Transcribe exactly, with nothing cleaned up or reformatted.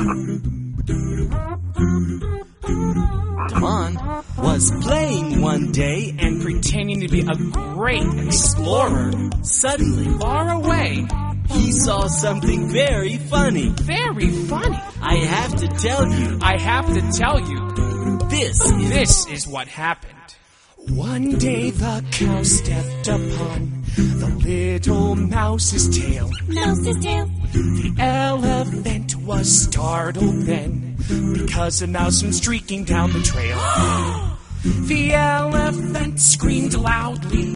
Demond was playing one day and pretending to be a great explorer. Suddenly, Far away. he saw something very funny. Very funny. I have to tell you, I have to tell you, this is... this is what happened. One day the cow stepped upon the little mouse's tail. Mouse's tail. The elephant was startled then, because a mouse went streaking down the trail. The elephant screamed loudly.